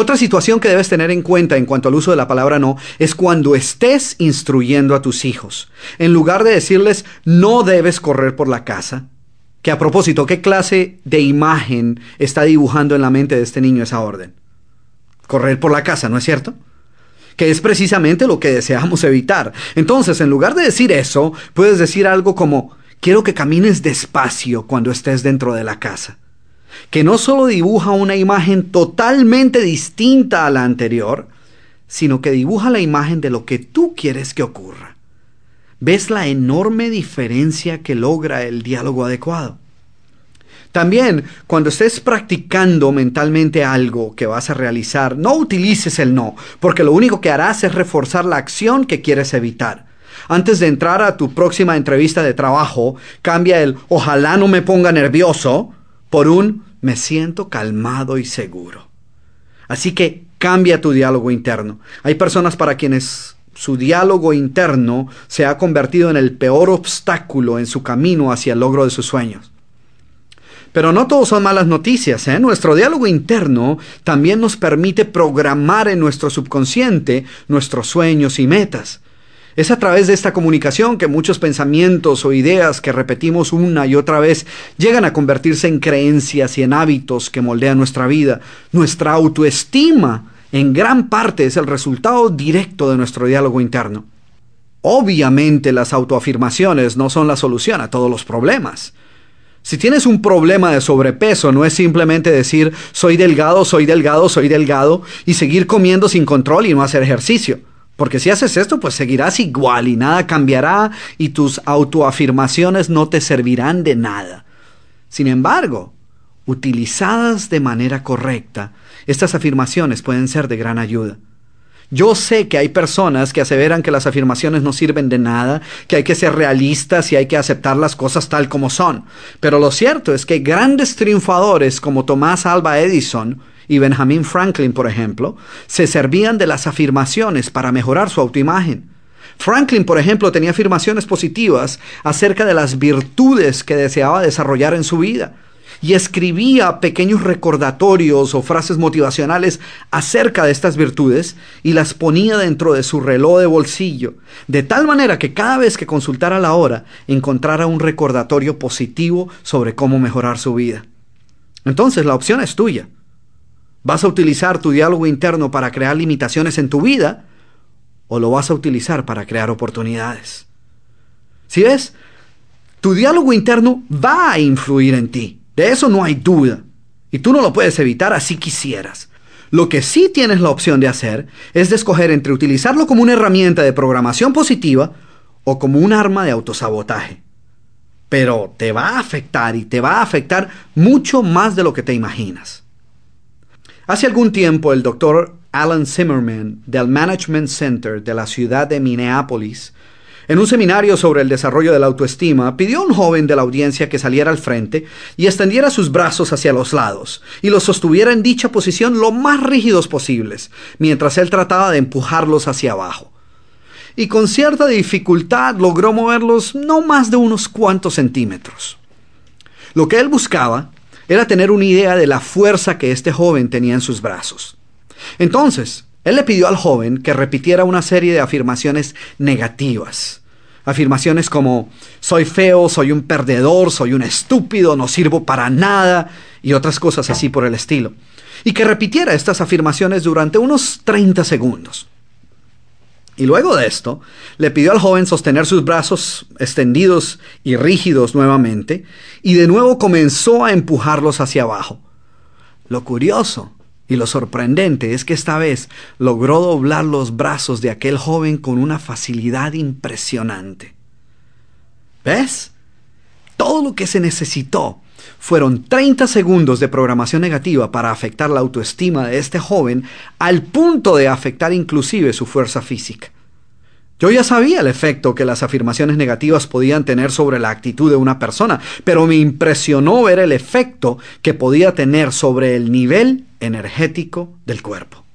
Otra situación que debes tener en cuenta en cuanto al uso de la palabra no es cuando estés instruyendo a tus hijos. En lugar de decirles no debes correr por la casa, que a propósito, ¿qué clase de imagen está dibujando en la mente de este niño esa orden? Correr por la casa, ¿no es cierto? Que es precisamente lo que deseamos evitar. Entonces, en lugar de decir eso, puedes decir algo como, quiero que camines despacio cuando estés dentro de la casa. Que no solo dibuja una imagen totalmente distinta a la anterior, sino que dibuja la imagen de lo que tú quieres que ocurra. ¿Ves la enorme diferencia que logra el diálogo adecuado? También, cuando estés practicando mentalmente algo que vas a realizar, no utilices el no, porque lo único que harás es reforzar la acción que quieres evitar. Antes de entrar a tu próxima entrevista de trabajo, cambia el ojalá no me ponga nervioso por un me siento calmado y seguro. Así que cambia tu diálogo interno. Hay personas para quienes su diálogo interno se ha convertido en el peor obstáculo en su camino hacia el logro de sus sueños. Pero no todos son malas noticias, ¿eh? Nuestro diálogo interno también nos permite programar en nuestro subconsciente nuestros sueños y metas. Es a través de esta comunicación que muchos pensamientos o ideas que repetimos una y otra vez llegan a convertirse en creencias y en hábitos que moldean nuestra vida. Nuestra autoestima, en gran parte, es el resultado directo de nuestro diálogo interno. Obviamente, las autoafirmaciones no son la solución a todos los problemas. Si tienes un problema de sobrepeso, no es simplemente decir soy delgado, soy delgado, soy delgado y seguir comiendo sin control y no hacer ejercicio. Porque si haces esto, pues seguirás igual y nada cambiará y tus autoafirmaciones no te servirán de nada. Sin embargo, utilizadas de manera correcta, estas afirmaciones pueden ser de gran ayuda. Yo sé que hay personas que aseveran que las afirmaciones no sirven de nada, que hay que ser realistas y hay que aceptar las cosas tal como son. Pero lo cierto es que grandes triunfadores como Thomas Alva Edison y Benjamin Franklin, por ejemplo, se servían de las afirmaciones para mejorar su autoimagen. Franklin, por ejemplo, tenía afirmaciones positivas acerca de las virtudes que deseaba desarrollar en su vida y escribía pequeños recordatorios o frases motivacionales acerca de estas virtudes y las ponía dentro de su reloj de bolsillo, de tal manera que cada vez que consultara la hora encontrara un recordatorio positivo sobre cómo mejorar su vida. Entonces, la opción es tuya. ¿Vas a utilizar tu diálogo interno para crear limitaciones en tu vida o lo vas a utilizar para crear oportunidades? ¿Sí ves? Tu diálogo interno va a influir en ti. De eso no hay duda. Y tú no lo puedes evitar así quisieras. Lo que sí tienes la opción de hacer es de escoger entre utilizarlo como una herramienta de programación positiva o como un arma de autosabotaje. Pero te va a afectar y te va a afectar mucho más de lo que te imaginas. Hace algún tiempo el doctor Alan Zimmerman del Management Center de la ciudad de Minneapolis, en un seminario sobre el desarrollo de la autoestima, pidió a un joven de la audiencia que saliera al frente y extendiera sus brazos hacia los lados y los sostuviera en dicha posición lo más rígidos posibles, mientras él trataba de empujarlos hacia abajo. Y con cierta dificultad logró moverlos no más de unos cuantos centímetros. Lo que él buscaba era tener una idea de la fuerza que este joven tenía en sus brazos. Entonces, él le pidió al joven que repitiera una serie de afirmaciones negativas. Afirmaciones como, soy feo, soy un perdedor, soy un estúpido, no sirvo para nada, y otras cosas así por el estilo. Y que repitiera estas afirmaciones durante unos 30 segundos. Y luego de esto, le pidió al joven sostener sus brazos extendidos y rígidos nuevamente, y de nuevo comenzó a empujarlos hacia abajo. Lo curioso y lo sorprendente es que esta vez logró doblar los brazos de aquel joven con una facilidad impresionante. ¿Ves? Todo lo que se necesitó fueron 30 segundos de programación negativa para afectar la autoestima de este joven al punto de afectar inclusive su fuerza física. Yo ya sabía el efecto que las afirmaciones negativas podían tener sobre la actitud de una persona, pero me impresionó ver el efecto que podía tener sobre el nivel energético del cuerpo.